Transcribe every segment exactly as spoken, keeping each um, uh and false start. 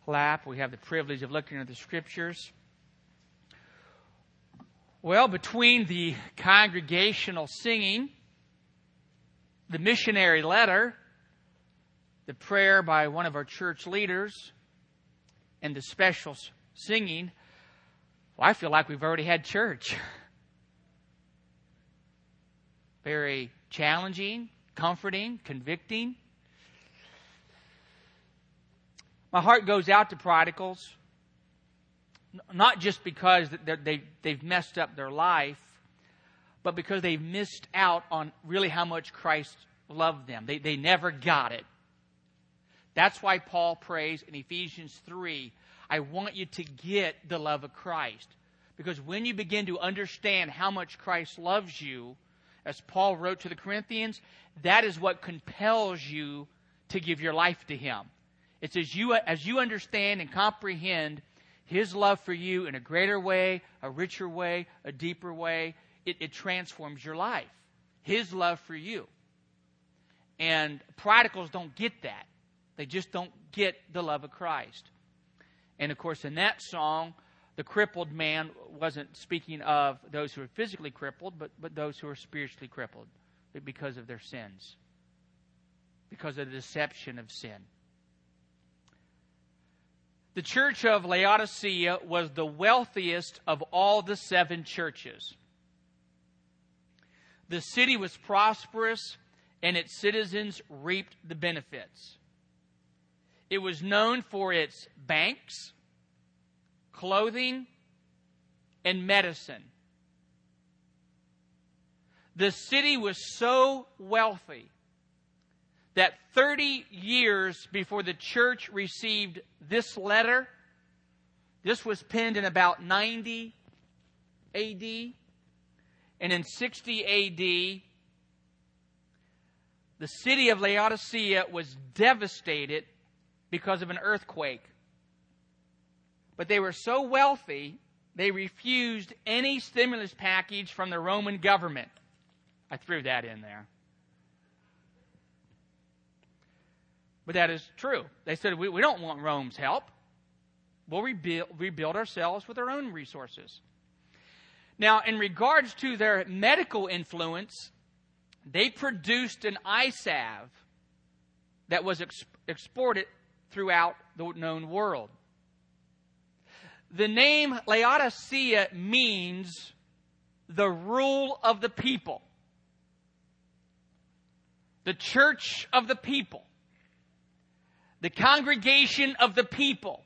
lap. We have the privilege of looking at the Scriptures. Well, between the congregational singing, the missionary letter, the prayer by one of our church leaders, and the special singing, well, I feel like we've already had church. Very challenging, comforting, convicting. My heart goes out to prodigals, not just because they, they've messed up their life, but because they've missed out on really how much Christ loved them. They, they never got it. That's why Paul prays in Ephesians three, I want you to get the love of Christ. Because when you begin to understand how much Christ loves you, as Paul wrote to the Corinthians, that is what compels you to give your life to Him. It's as you, as you understand and comprehend His love for you in a greater way, a richer way, a deeper way, it, it transforms your life. His love for you. And prodigals don't get that. They just don't get the love of Christ. And of course, in that song, the crippled man wasn't speaking of those who are physically crippled, but, but those who are spiritually crippled because of their sins, because of the deception of sin. The church of Laodicea was the wealthiest of all the seven churches. The city was prosperous, and its citizens reaped the benefits. It was known for its banks, clothing, and medicine. The city was so wealthy that thirty years before the church received this letter, this was penned in about ninety A D, and in sixty A D, the city of Laodicea was devastated because of an earthquake. But they were so wealthy, they refused any stimulus package from the Roman government. I threw that in there. But that is true. They said, we, we don't want Rome's help. We'll rebuild, rebuild ourselves with our own resources. Now, in regards to their medical influence, they produced an eye salve that was ex- exported throughout the known world. The name Laodicea means the rule of the people. The church of the people. The congregation of the people.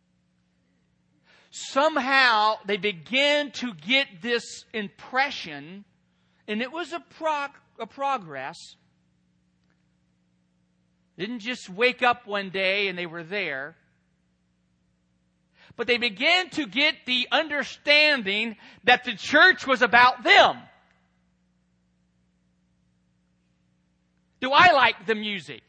Somehow they began to get this impression, and it was a, prog- a progress. They didn't just wake up one day and they were there. But they began to get the understanding that the church was about them. Do I like the music?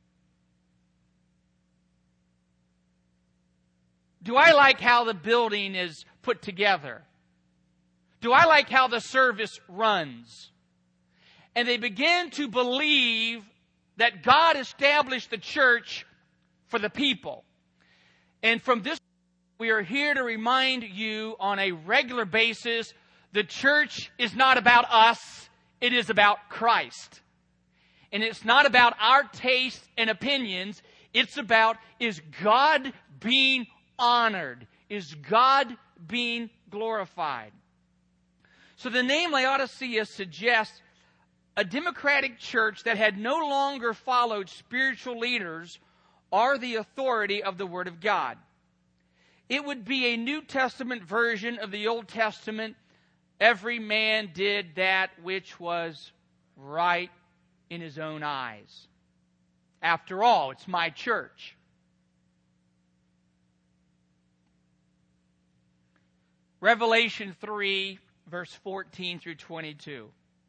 Do I like how the building is put together? Do I like how the service runs? And they began to believe that God established the church for the people. And from this, we are here to remind you on a regular basis, the church is not about us, it is about Christ. And it's not about our tastes and opinions, it's about, is God being honored? Is God being glorified? So the name Laodicea suggests a democratic church that had no longer followed spiritual leaders or the authority of the Word of God. It would be a New Testament version of the Old Testament. Every man did that which was right in his own eyes. After all, it's my church. Revelation three, verse fourteen through twenty-two.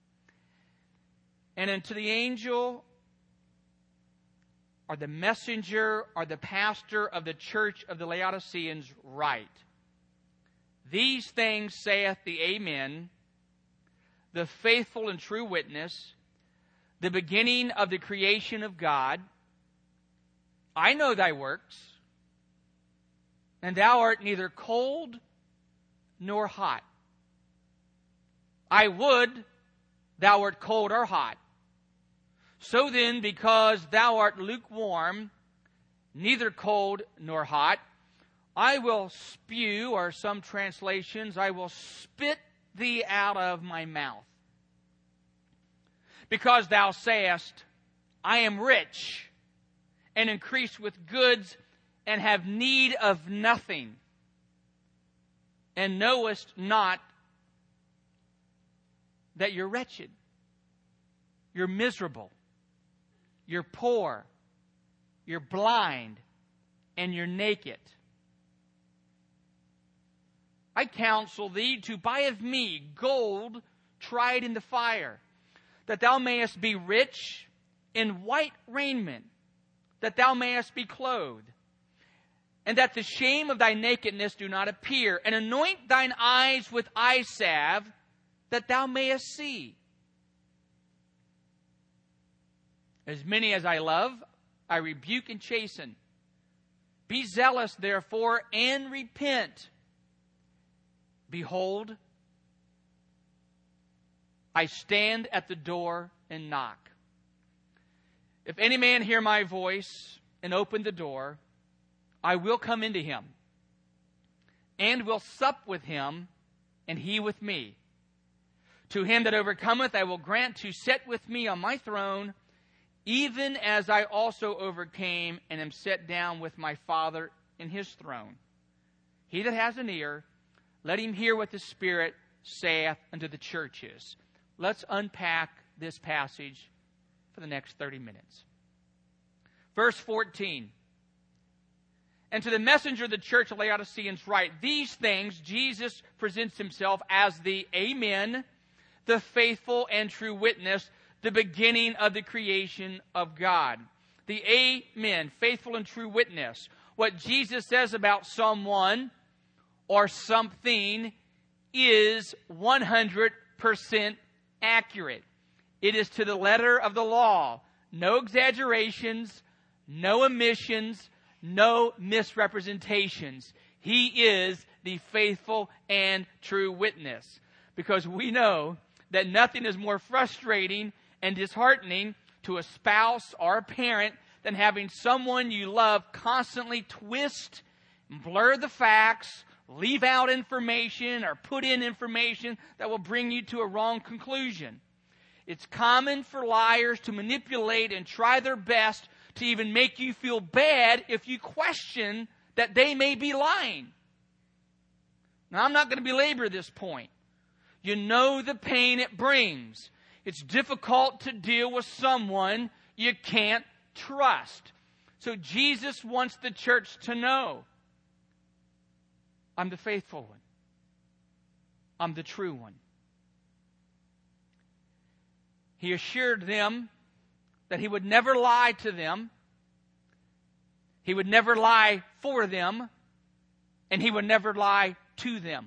And unto the angel, or the messenger, or the pastor of the church of the Laodiceans write, These things saith the Amen, the faithful and true witness, the beginning of the creation of God. I know thy works, and thou art neither cold nor hot. I would thou art cold or hot. So then, because thou art lukewarm, neither cold nor hot, I will spew, or some translations, I will spit thee out of my mouth. Because thou sayest, I am rich, and increase with goods, and have need of nothing, and knowest not that you're wretched, you're miserable, you're poor, you're blind, and you're naked. I counsel thee to buy of me gold tried in the fire, that thou mayest be rich, in white raiment, that thou mayest be clothed, and that the shame of thy nakedness do not appear, and anoint thine eyes with eye salve, that thou mayest see. As many as I love, I rebuke and chasten. Be zealous, therefore, and repent. Behold, I stand at the door and knock. If any man hear my voice and open the door, I will come into him, and will sup with him, and he with me. To him that overcometh I will grant to sit with me on my throne, even as I also overcame and am set down with my Father in his throne. He that has an ear, let him hear what the Spirit saith unto the churches. Let's unpack this passage for the next thirty minutes. Verse fourteen. And to the messenger of the church of Laodiceans write, these things Jesus presents himself as the Amen, the faithful and true witness, the beginning of the creation of God. The Amen, faithful and true witness. What Jesus says about someone or something is one hundred percent accurate. It is to the letter of the law. No exaggerations, no omissions, no misrepresentations. He is the faithful and true witness. Because we know that nothing is more frustrating and disheartening to a spouse or a parent than having someone you love constantly twist and blur the facts, leave out information, or put in information that will bring you to a wrong conclusion. It's common for liars to manipulate and try their best to even make you feel bad if you question that they may be lying. Now, I'm not going to belabor this point. You know the pain it brings. It's difficult to deal with someone you can't trust. So Jesus wants the church to know, I'm the faithful one. I'm the true one. He assured them that he would never lie to them. He would never lie for them. And he would never lie to them.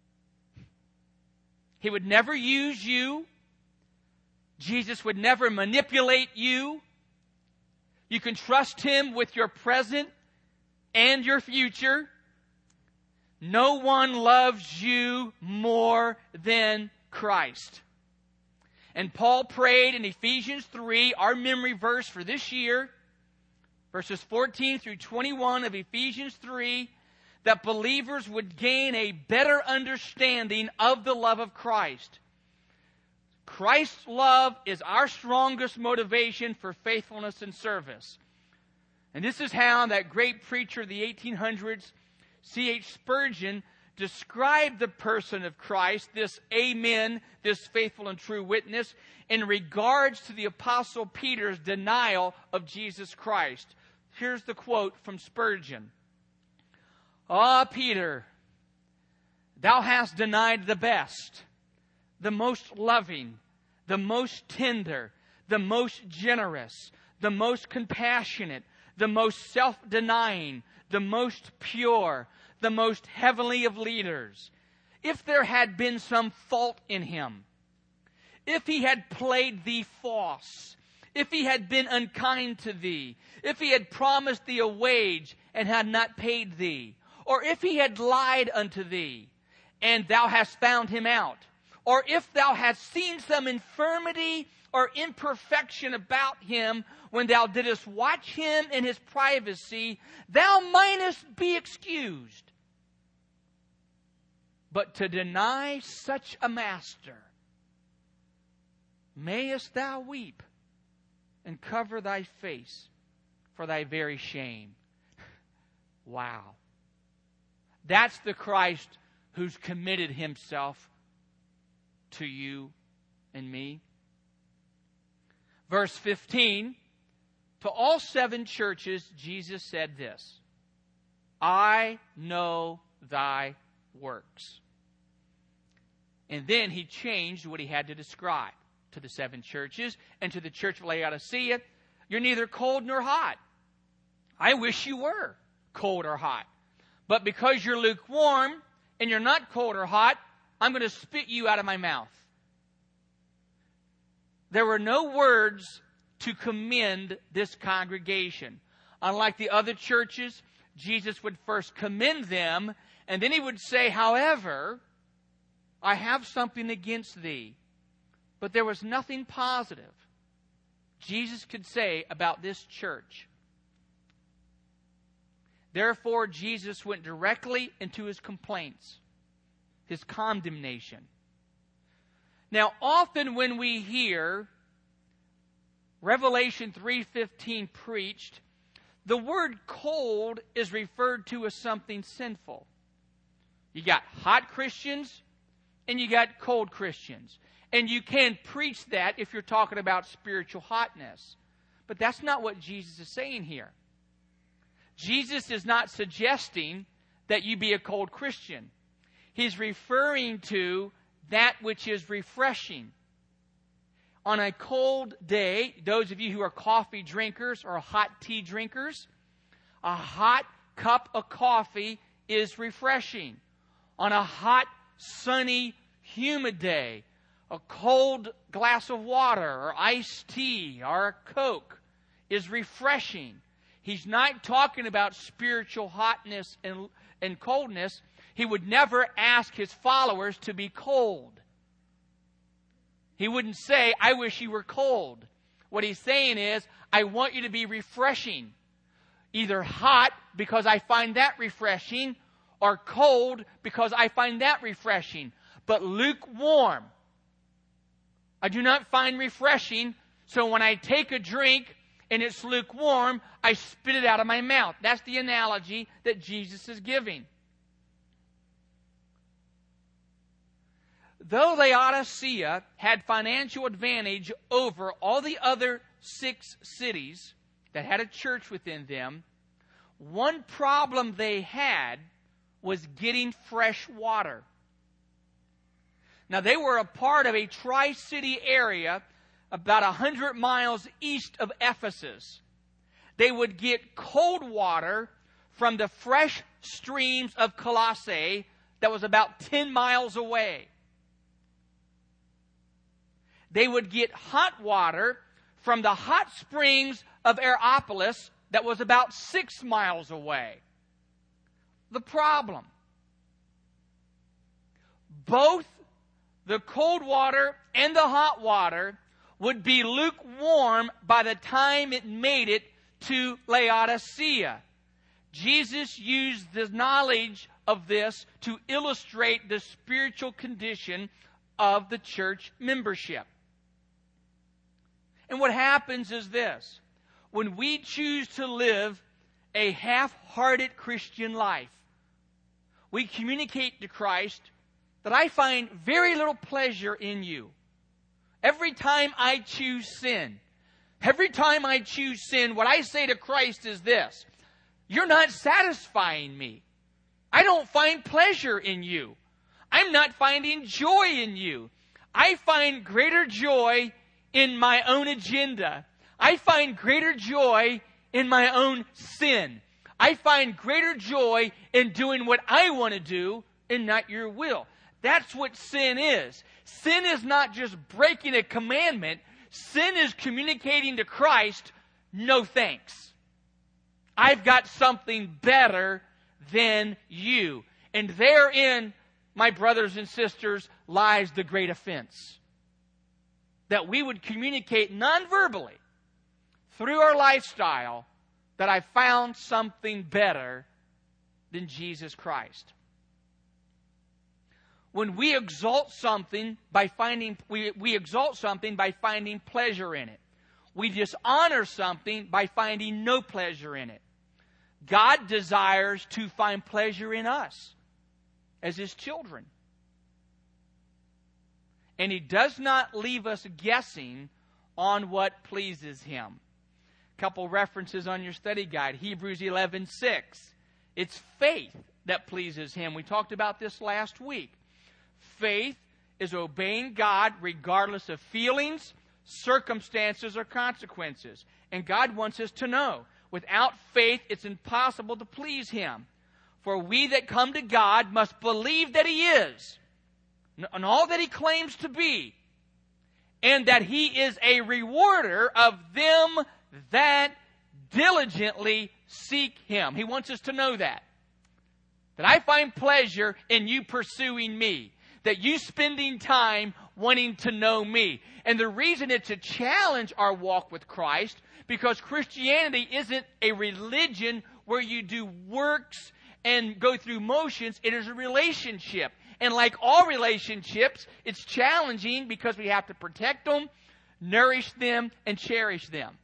He would never use you. Jesus would never manipulate you. You can trust him with your present and your future. No one loves you more than Christ. And Paul prayed in Ephesians three, our memory verse for this year, verses fourteen through twenty-one of Ephesians three, that believers would gain a better understanding of the love of Christ. Christ's love is our strongest motivation for faithfulness and service. And this is how that great preacher of the eighteen hundreds, C H Spurgeon, described the person of Christ, this Amen, this faithful and true witness, in regards to the Apostle Peter's denial of Jesus Christ. Here's the quote from Spurgeon. Ah, Peter, thou hast denied the best, the most loving, the most tender, the most generous, the most compassionate, the most self-denying, the most pure, the most heavenly of leaders. If there had been some fault in him, if he had played thee false, if he had been unkind to thee, if he had promised thee a wage and had not paid thee, or if he had lied unto thee, and thou hast found him out, or if thou hast seen some infirmity or imperfection about him when thou didst watch him in his privacy, thou mightest be excused. But to deny such a master, mayest thou weep and cover thy face for thy very shame. Wow. That's the Christ who's committed himself to you and me. Verse fifteen, to all seven churches, Jesus said this, I know thy works. And then he changed what he had to describe to the seven churches and to the church of Laodicea. You're neither cold nor hot. I wish you were cold or hot. But because you're lukewarm and you're not cold or hot, I'm going to spit you out of my mouth. There were no words to commend this congregation. Unlike the other churches, Jesus would first commend them, and then he would say, however, I have something against thee. But there was nothing positive Jesus could say about this church. Therefore, Jesus went directly into his complaints, his condemnation. Now, often when we hear Revelation three fifteen preached, the word cold is referred to as something sinful. You got hot Christians and you got cold Christians. And you can preach that if you're talking about spiritual hotness. But that's not what Jesus is saying here. Jesus is not suggesting that you be a cold Christian. He's referring to that which is refreshing. On a cold day, those of you who are coffee drinkers or hot tea drinkers, a hot cup of coffee is refreshing. On a hot, sunny, humid day, a cold glass of water or iced tea or a Coke is refreshing. He's not talking about spiritual hotness and, and coldness. He would never ask his followers to be cold. He wouldn't say, I wish you were cold. What he's saying is, I want you to be refreshing. Either hot because I find that refreshing, or cold because I find that refreshing. But lukewarm, I do not find refreshing, so when I take a drink and it's lukewarm, I spit it out of my mouth. That's the analogy that Jesus is giving. Though Laodicea had financial advantage over all the other six cities that had a church within them, one problem they had was getting fresh water. Now, they were a part of a tri-city area about one hundred miles east of Ephesus. They would get cold water from the fresh streams of Colossae that was about ten miles away. They would get hot water from the hot springs of Aeropolis that was about six miles away. The problem: both the cold water and the hot water would be lukewarm by the time it made it to Laodicea. Jesus used the knowledge of this to illustrate the spiritual condition of the church membership. And what happens is this: when we choose to live a half-hearted Christian life, we communicate to Christ that I find very little pleasure in you. Every time I choose sin, every time I choose sin, what I say to Christ is this: you're not satisfying me. I don't find pleasure in you. I'm not finding joy in you. I find greater joy in my own agenda. I find greater joy in my own sin. I find greater joy in doing what I want to do and not your will. That's what sin is. Sin is not just breaking a commandment. Sin is communicating to Christ, no thanks. I've got something better than you. And therein, my brothers and sisters, lies the great offense. That we would communicate non-verbally through our lifestyle that I found something better than Jesus Christ. When we exalt something by finding, we, we exalt something by finding pleasure in it. We dishonor something by finding no pleasure in it. God desires to find pleasure in us as His children. And He does not leave us guessing on what pleases Him. A couple references on your study guide. Hebrews eleven six. It's faith that pleases Him. We talked about this last week. Faith is obeying God regardless of feelings, circumstances, or consequences. And God wants us to know, without faith, it's impossible to please Him. For we that come to God must believe that He is, and all that He claims to be, and that He is a rewarder of them that diligently seek Him. He wants us to know that. That I find pleasure in you pursuing me. That you spending time wanting to know me. And the reason it's a challenge our walk with Christ, because Christianity isn't a religion where you do works and go through motions. It is a relationship. And like all relationships, it's challenging because we have to protect them, nourish them, and cherish them.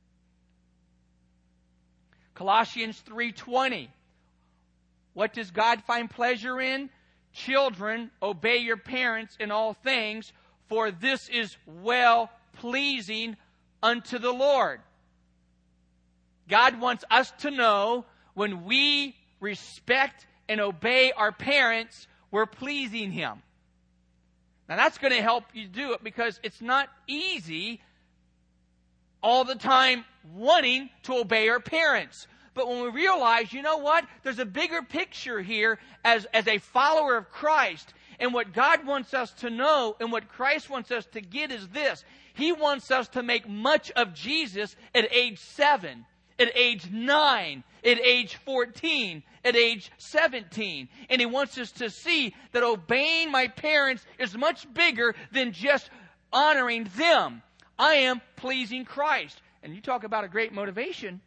Colossians three twenty. What does God find pleasure in? Children, obey your parents in all things, for this is well-pleasing unto the Lord. God wants us to know when we respect and obey our parents, we're pleasing Him. Now that's going to help you do it because it's not easy all the time wanting to obey our parents. But when we realize, you know what? There's a bigger picture here as, as a follower of Christ. And what God wants us to know and what Christ wants us to get is this. He wants us to make much of Jesus at age seven, at age nine, at age fourteen, at age seventeen. And He wants us to see that obeying my parents is much bigger than just honoring them. I am pleasing Christ. And you talk about a great motivation.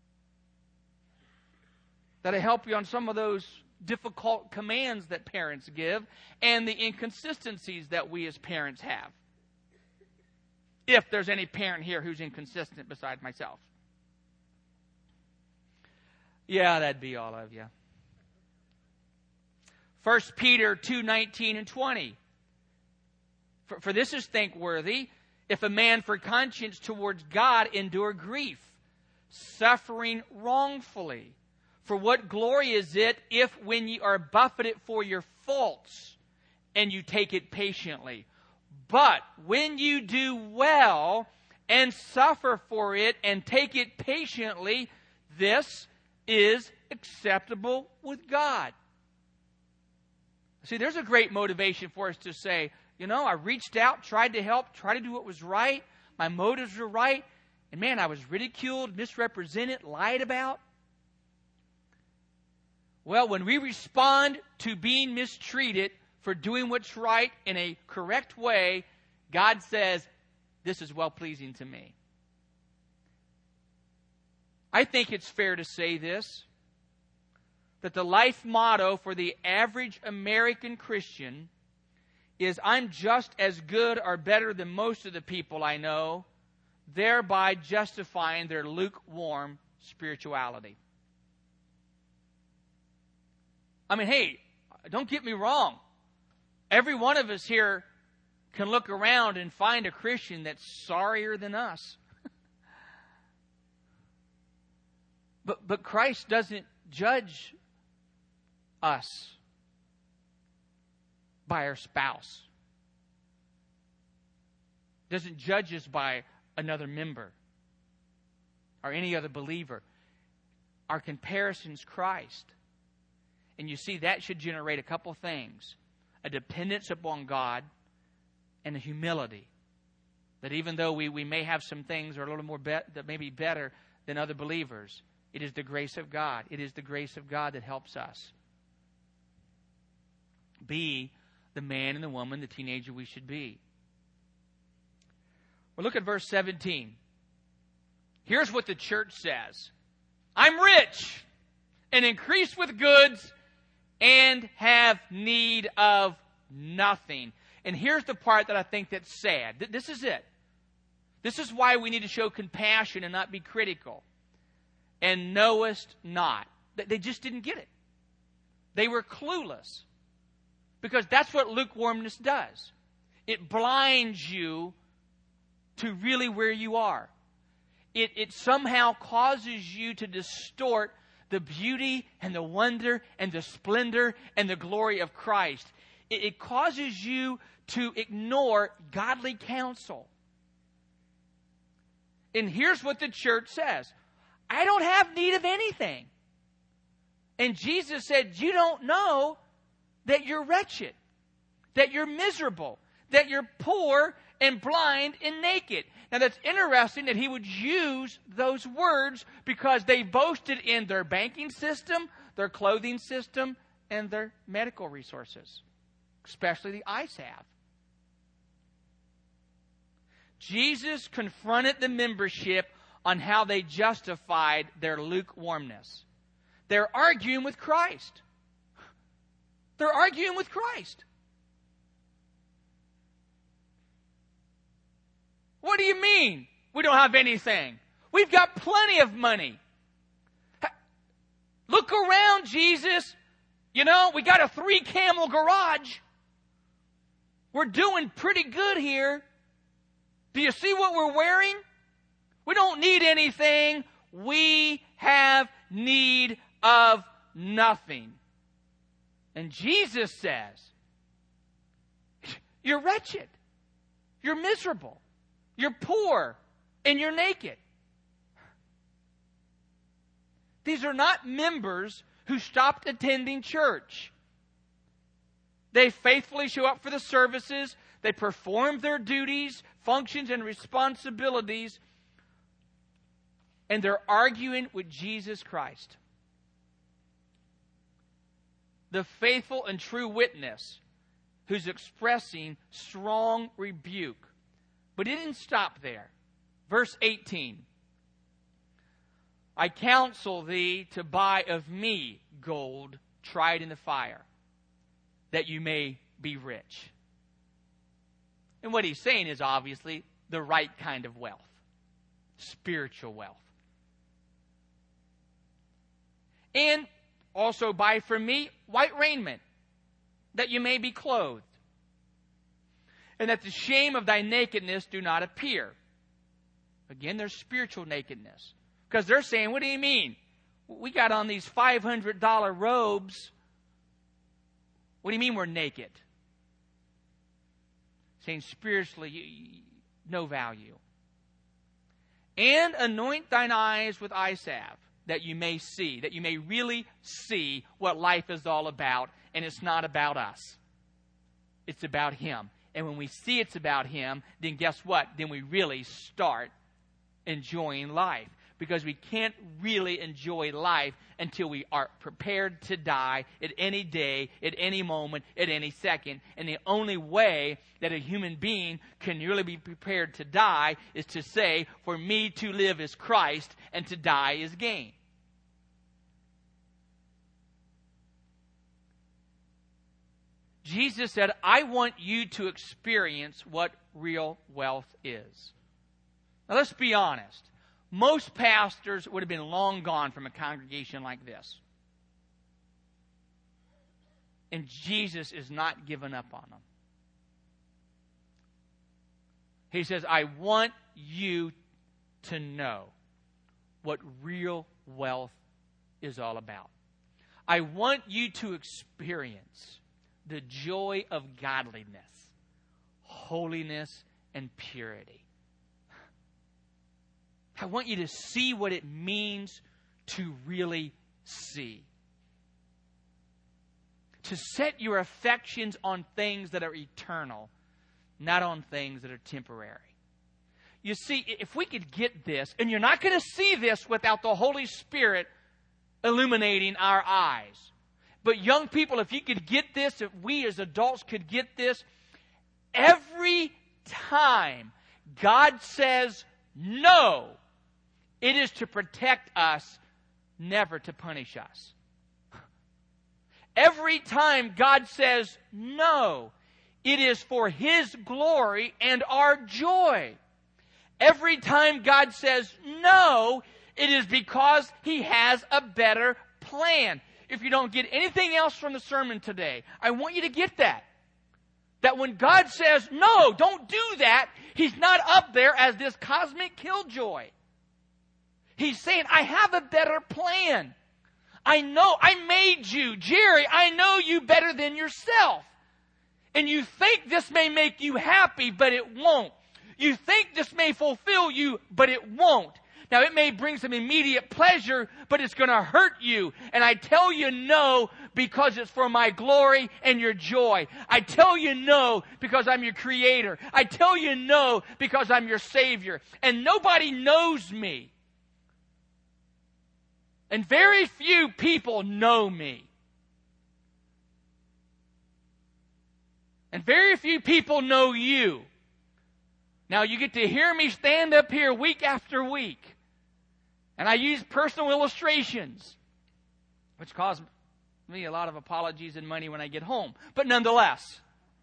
That'll help you on some of those difficult commands that parents give and the inconsistencies that we as parents have. If there's any parent here who's inconsistent besides myself. Yeah, that'd be all of you. First Peter two nineteen and twenty. For, for this is thankworthy, if a man for conscience towards God endure grief, suffering wrongfully. For what glory is it if when ye are buffeted for your faults, and you take it patiently? But when you do well and suffer for it and take it patiently, this is acceptable with God. See, there's a great motivation for us to say, you know, I reached out, tried to help, tried to do what was right. My motives were right. And man, I was ridiculed, misrepresented, lied about. Well, when we respond to being mistreated for doing what's right in a correct way, God says, this is well-pleasing to me. I think it's fair to say this, that the life motto for the average American Christian is, I'm just as good or better than most of the people I know, thereby justifying their lukewarm spirituality. I mean, hey, don't get me wrong. Every one of us here can look around and find a Christian that's sorrier than us. but, but Christ doesn't judge us by our spouse. Doesn't judge us by another member or any other believer. Our comparison's Christ. And you see, that should generate a couple things. A dependence upon God and a humility. That even though we, we may have some things that are a little more be- that may be better than other believers, It is the grace of God. It is the grace of God that helps us be the man and the woman, the teenager we should be. Well, look at verse seventeen. Here's what the church says. I'm rich and increased with goods and have need of nothing. And here's the part that I think that's sad. This is it. This is why we need to show compassion and not be critical. And knowest not. They just didn't get it. They were clueless. Because that's what lukewarmness does. It blinds you to really where you are. It, it somehow causes you to distort the beauty and the wonder and the splendor and the glory of Christ. It, it causes you to ignore godly counsel. And here's what the church says. I don't have need of anything. And Jesus said, you don't know that you're wretched, that you're miserable, that you're poor and blind and naked. Now that's interesting that he would use those words because they boasted in their banking system, their clothing system, and their medical resources, especially the I S A V. Jesus confronted the membership on how they justified their lukewarmness. They're arguing with Christ. They're arguing with Christ. What do you mean we don't have anything? We've got plenty of money. Look around, Jesus. You know, we got a three-camel garage. We're doing pretty good here. Do you see what we're wearing? We don't need anything. We have need of nothing. And Jesus says, you're wretched. You're miserable. You're poor. And you're naked. These are not members who stopped attending church. They faithfully show up for the services. They perform their duties, functions, and responsibilities. And they're arguing with Jesus Christ. The faithful and true witness who's expressing strong rebuke. But it didn't stop there. Verse eighteen. I counsel thee to buy of me gold tried in the fire, that you may be rich. And what he's saying is obviously the right kind of wealth. Spiritual wealth. And also buy from me white raiment, that you may be clothed, and that the shame of thy nakedness do not appear. Again, there's spiritual nakedness. Because they're saying, what do you mean? We got on these five hundred dollars robes. What do you mean we're naked? Saying spiritually, no value. And anoint thine eyes with eye salve, that you may see, that you may really see what life is all about. And it's not about us. It's about Him. And when we see it's about Him, then guess what? Then we really start enjoying life. Because we can't really enjoy life until we are prepared to die at any day, at any moment, at any second. And the only way that a human being can really be prepared to die is to say, for me to live is Christ and to die is gain. Jesus said, I want you to experience what real wealth is. Now let's be honest. Most pastors would have been long gone from a congregation like this. And Jesus is not giving up on them. He says, I want you to know what real wealth is all about. I want you to experience the joy of godliness, holiness, and purity. I want you to see what it means to really see. To set your affections on things that are eternal, not on things that are temporary. You see, if we could get this, and you're not going to see this without the Holy Spirit illuminating our eyes. But young people, if you could get this, if we as adults could get this, every time God says no, it is to protect us, never to punish us. Every time God says no, it is for His glory and our joy. Every time God says no, it is because He has a better plan. If you don't get anything else from the sermon today, I want you to get that. That when God says, no, don't do that, He's not up there as this cosmic killjoy. He's saying, I have a better plan. I know, I made you. Jerry, I know you better than yourself. And you think this may make you happy, but it won't. You think this may fulfill you, but it won't. Now, it may bring some immediate pleasure, but it's going to hurt you. And I tell you no because it's for my glory and your joy. I tell you no because I'm your creator. I tell you no because I'm your Savior. And nobody knows me. And very few people know me. And very few people know you. Now, you get to hear me stand up here week after week. And I use personal illustrations, which cause me a lot of apologies and money when I get home. But nonetheless,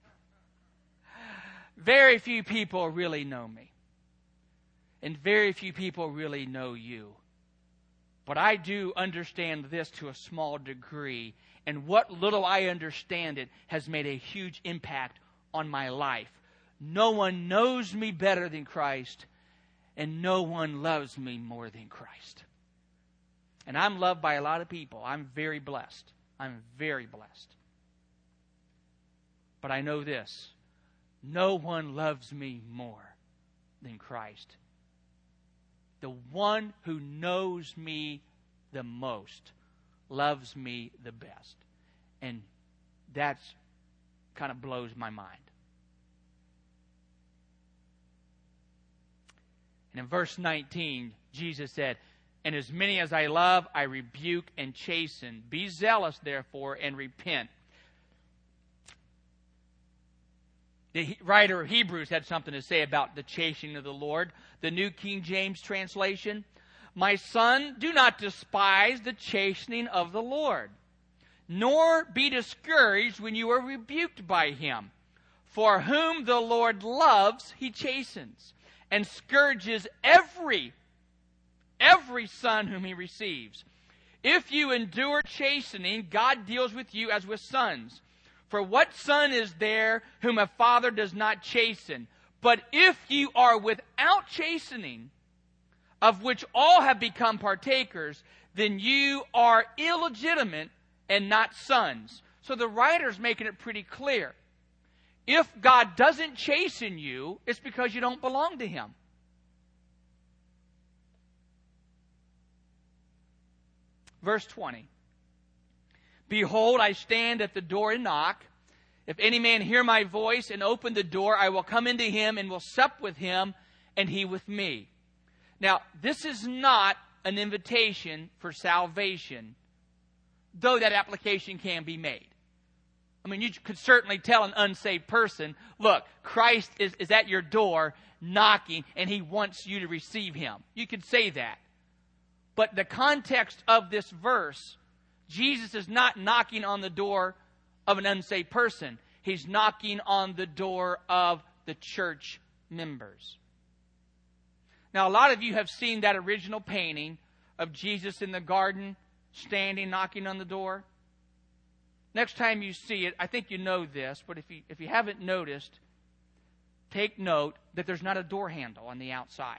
very few people really know me. And very few people really know you. But I do understand this to a small degree. And what little I understand it has made a huge impact on my life. No one knows me better than Christ. And no one loves me more than Christ. And I'm loved by a lot of people. I'm very blessed. I'm very blessed. But I know this. No one loves me more than Christ. The one who knows me the most loves me the best. And that's kind of blows my mind. And in verse nineteen, Jesus said, and as many as I love, I rebuke and chasten. Be zealous, therefore, and repent. The writer of Hebrews had something to say about the chastening of the Lord. The New King James translation. My son, do not despise the chastening of the Lord, nor be discouraged when you are rebuked by Him. For whom the Lord loves, He chastens, and scourges every, every son whom He receives. If you endure chastening, God deals with you as with sons. For what son is there whom a father does not chasten? But if you are without chastening, of which all have become partakers, then you are illegitimate and not sons. So the writer's making it pretty clear. If God doesn't chasten you, it's because you don't belong to Him. Verse twenty. Behold, I stand at the door and knock. If any man hear my voice and open the door, I will come into him and will sup with him, and he with me. Now, this is not an invitation for salvation, though that application can be made. I mean, you could certainly tell an unsaved person, look, Christ is, is at your door knocking, and He wants you to receive Him. You could say that. But the context of this verse, Jesus is not knocking on the door of an unsaved person. He's knocking on the door of the church members. Now, a lot of you have seen that original painting of Jesus in the garden, standing, knocking on the door. Next time you see it, I think you know this, but if you, if you haven't noticed, take note that there's not a door handle on the outside.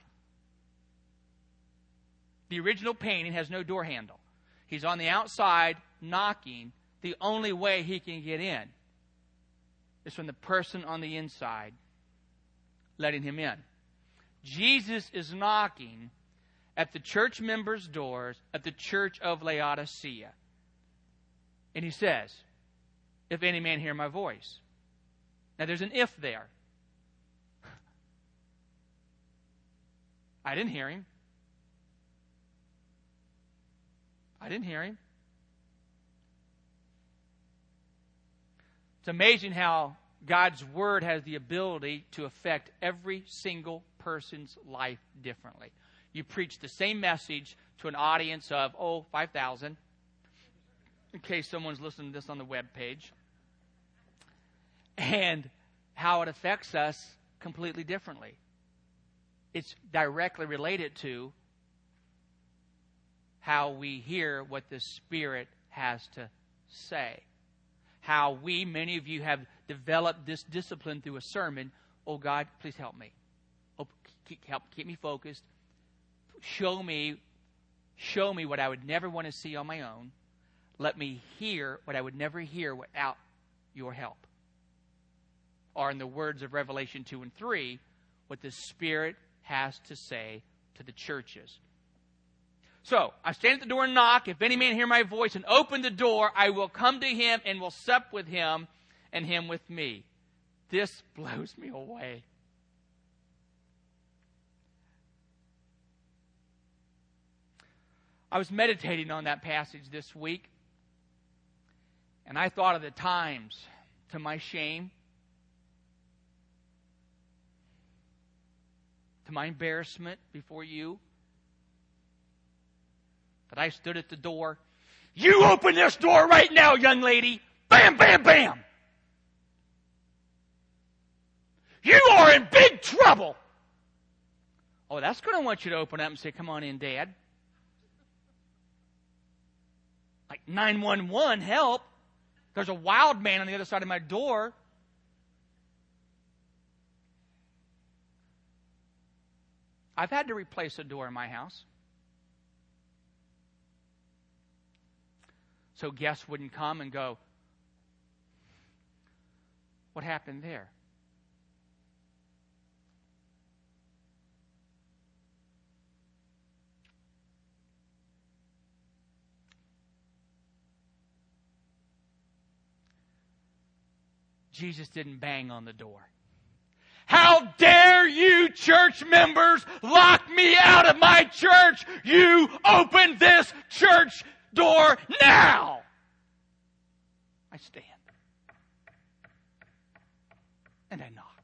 The original painting has no door handle. He's on the outside knocking. The only way he can get in is from the person on the inside letting him in. Jesus is knocking at the church members' doors at the church of Laodicea. And He says, if any man hear my voice. Now there's an if there. I didn't hear him. I didn't hear him. It's amazing how God's Word has the ability to affect every single person's life differently. You preach the same message to an audience of, oh, five thousand, in case someone's listening to this on the web page, and how it affects us completely differently. It's directly related to how we hear what the Spirit has to say. How we, many of you, have developed this discipline through a sermon. Oh, God, please help me. Oh, keep, help keep me focused. Show me, show me what I would never want to see on my own. Let me hear what I would never hear without your help. Or in the words of Revelation two and three, what the Spirit has to say to the churches. So, I stand at the door and knock. If any man hear my voice and open the door, I will come to him and will sup with him and him with me. This blows me away. I was meditating on that passage this week, and I thought of the times, to my shame, to my embarrassment before you, that I stood at the door. You open this door right now, young lady. Bam, bam, bam. You are in big trouble. Oh, that's going to want you to open up and say, come on in, Dad. Like nine one one, help. There's a wild man on the other side of my door. I've had to replace a door in my house. So guests wouldn't come and go, what happened there? Jesus didn't bang on the door. How dare you, church members, lock me out of my church? You open this church door now. I stand. And I knock.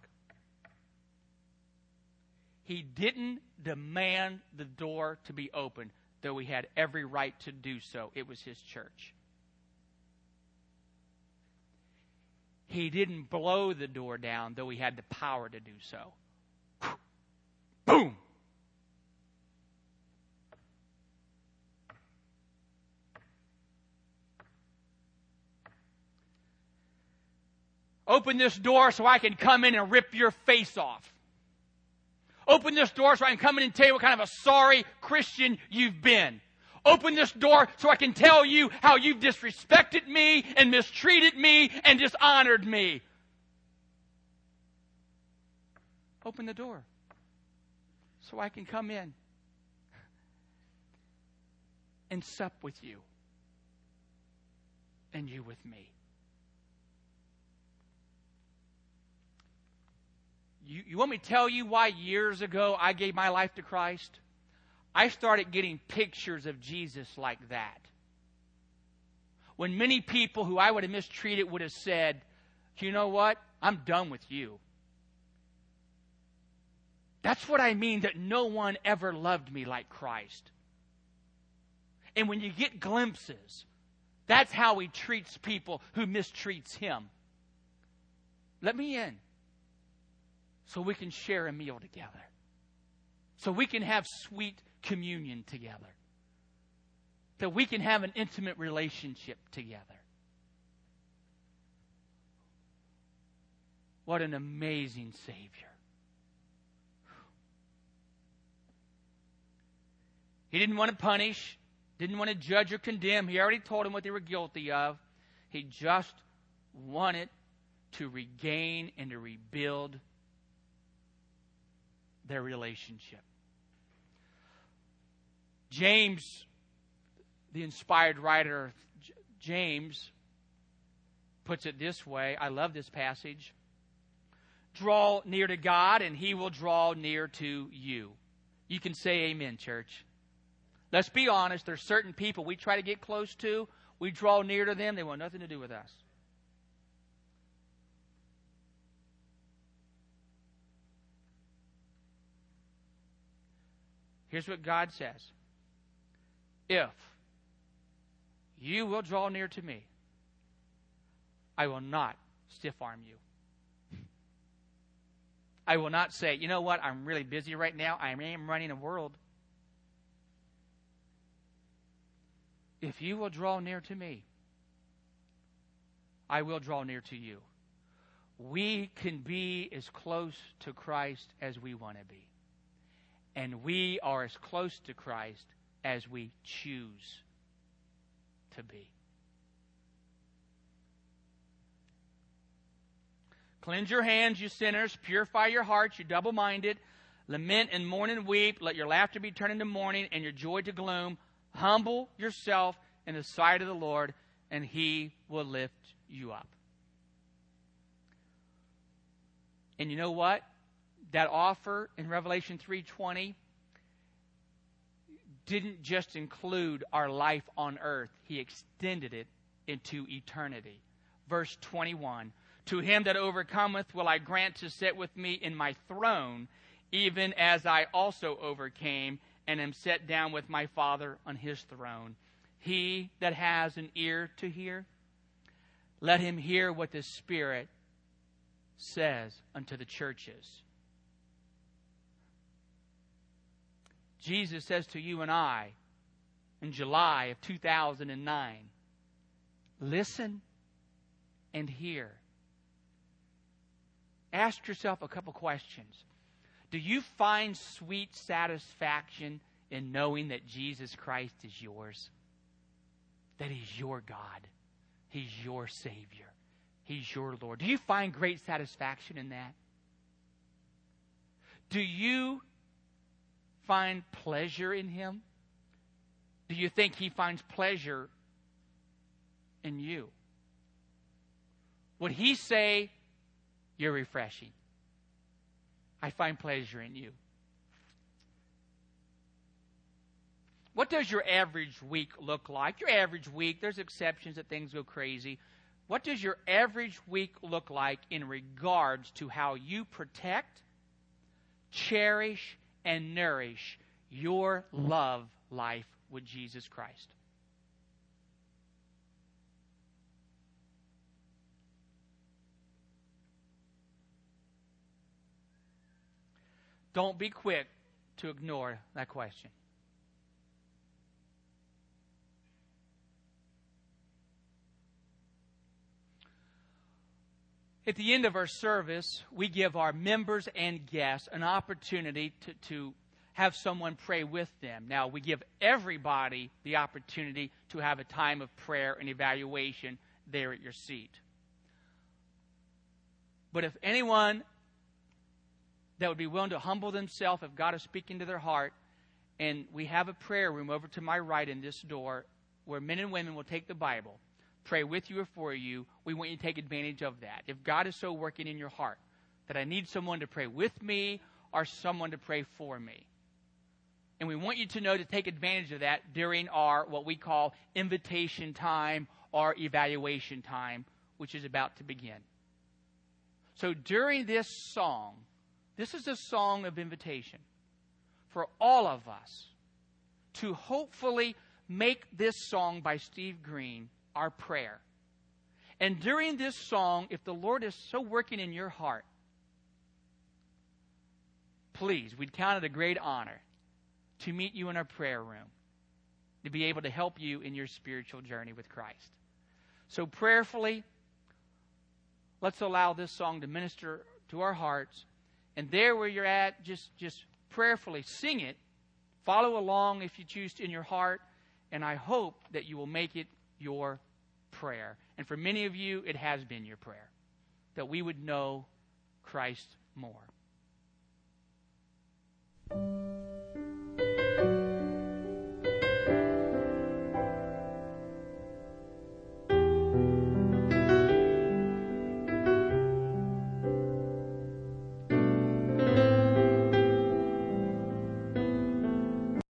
He didn't demand the door to be opened, though he had every right to do so. It was his church. He didn't blow the door down, though he had the power to do so. Boom! Open this door so I can come in and rip your face off. Open this door so I can come in and tell you what kind of a sorry Christian you've been. Open this door so I can tell you how you've disrespected me and mistreated me and dishonored me. Open the door so I can come in and sup with you and you with me. You, you want me to tell you why years ago I gave my life to Christ? I started getting pictures of Jesus like that. When many people who I would have mistreated would have said, you know what? I'm done with you. That's what I mean, that no one ever loved me like Christ. And when you get glimpses, that's how he treats people who mistreats him. Let me in so we can share a meal together. So we can have sweet communion together. That we can have an intimate relationship together. What an amazing Savior. He didn't want to punish, didn't want to judge or condemn. He already told them what they were guilty of. He just wanted to regain and to rebuild their relationship. James, the inspired writer James, puts it this way. I love this passage. Draw near to God, and He will draw near to you. You can say amen, church. Let's be honest. There's certain people we try to get close to. We draw near to them. They want nothing to do with us. Here's what God says. If you will draw near to me, I will not stiff-arm you. I will not say, you know what, I'm really busy right now. I am running a world. If you will draw near to me, I will draw near to you. We can be as close to Christ as we want to be. And we are as close to Christ as we choose to be. Cleanse your hands, you sinners. Purify your hearts, you double-minded. Lament and mourn and weep. Let your laughter be turned into mourning and your joy to gloom. Humble yourself in the sight of the Lord, and He will lift you up. And you know what? That offer in Revelation three twenty didn't just include our life on earth. He extended it into eternity. Verse twenty-one, to him that overcometh will I grant to sit with me in my throne, even as I also overcame and am set down with my Father on His throne. He that has an ear to hear, let him hear what the Spirit says unto the churches. Jesus says to you and I in July of two thousand nine, listen and hear. Ask yourself a couple questions. Do you find sweet satisfaction in knowing that Jesus Christ is yours? That He's your God. He's your Savior. He's your Lord. Do you find great satisfaction in that? Do you find pleasure in Him? Do you think He finds pleasure in you? Would He say, you're refreshing? I find pleasure in you. What does your average week look like? Your average week, there's exceptions that things go crazy. What does your average week look like in regards to how you protect, cherish, and nourish your love life with Jesus Christ? Don't be quick to ignore that question. At the end of our service, we give our members and guests an opportunity to, to have someone pray with them. Now, we give everybody the opportunity to have a time of prayer and evaluation there at your seat. But if anyone that would be willing to humble themselves, if God is speaking to their heart, and we have a prayer room over to my right in this door where men and women will take the Bible, pray with you or for you, we want you to take advantage of that. If God is so working in your heart that I need someone to pray with me or someone to pray for me. And we want you to know to take advantage of that during our, what we call invitation time or evaluation time, which is about to begin. So during this song, this is a song of invitation for all of us to hopefully make this song by Steve Green our prayer. And during this song, if the Lord is so working in your heart, please, we'd count it a great honor to meet you in our prayer room, to be able to help you in your spiritual journey with Christ. So prayerfully, let's allow this song to minister to our hearts. And there where you're at, just, just prayerfully sing it. Follow along if you choose to in your heart. And I hope that you will make it your prayer. And for many of you, it has been your prayer, that we would know Christ more.